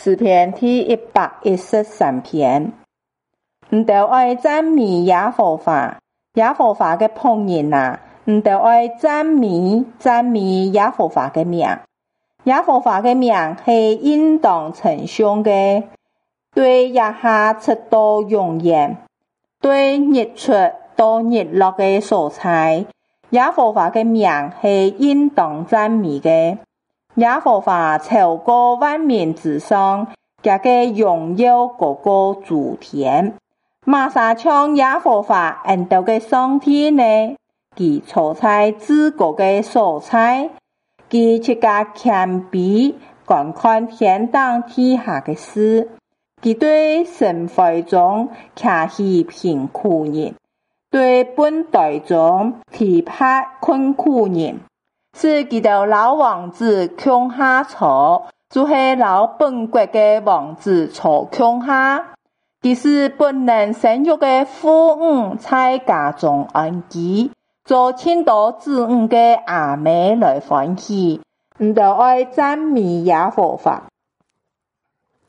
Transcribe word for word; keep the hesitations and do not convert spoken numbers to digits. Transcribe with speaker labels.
Speaker 1: 诗篇第一百一十三篇。唔着爱赞美耶和华，耶和华嘅仆人啊，唔着爱赞美赞美耶和华嘅名。耶和华嘅名係應當稱頌嘅，對日下直到永遠，對日出到日落嘅所在，耶和華嘅名係應當讚美嘅。耶和華超過萬民之上，佢嘅榮耀高過諸天。瑪莎唱耶和華恩道嘅上天呢，佢坐在至高嘅所在，佢切家謙卑觀看天當地下嘅事，佢對神會中騎起貧苦人，對本代中提拔困苦人，使佢哋老王子強下坐，就係老本國嘅王子坐強下。佢是本能生育嘅父母在家中安居，做千多子女嘅阿妹來歡喜，唔着愛讚美耶和華。